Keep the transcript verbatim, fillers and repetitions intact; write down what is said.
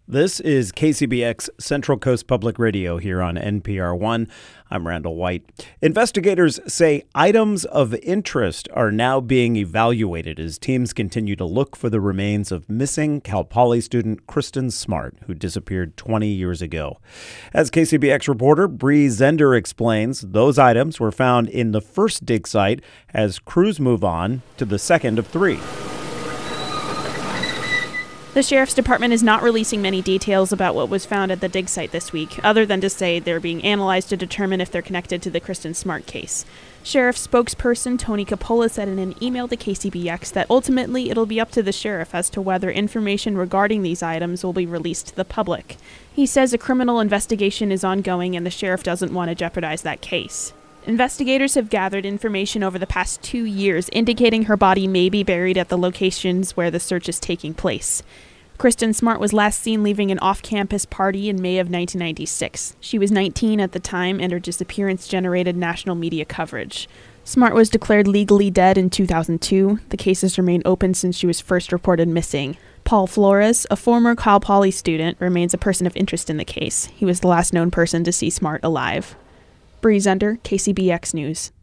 This is K C B X Central Coast Public Radio here on N P R one. I'm Randall White. Investigators say items of interest are now being evaluated as teams continue to look for the remains of missing Cal Poly student Kristen Smart, who disappeared twenty years ago. As K C B X reporter Bree Zender explains, those items were found in the first dig site as crews move on to the second of three. The Sheriff's Department is not releasing many details about what was found at the dig site this week, other than to say they're being analyzed to determine if they're connected to the Kristen Smart case. Sheriff spokesperson Tony Capola said in an email to K C B X that ultimately it'll be up to the sheriff as to whether information regarding these items will be released to the public. He says a criminal investigation is ongoing and the sheriff doesn't want to jeopardize that case. Investigators have gathered information over the past two years indicating her body may be buried at the locations where the search is taking place. Kristen Smart was last seen leaving an off-campus party in May of nineteen ninety-six. She was nineteen at the time, and her disappearance generated national media coverage. Smart was declared legally dead in two thousand two. The case has remained open since she was first reported missing. Paul Flores, a former Cal Poly student, remains a person of interest in the case. He was the last known person to see Smart alive. Bree Zender, K C B X News.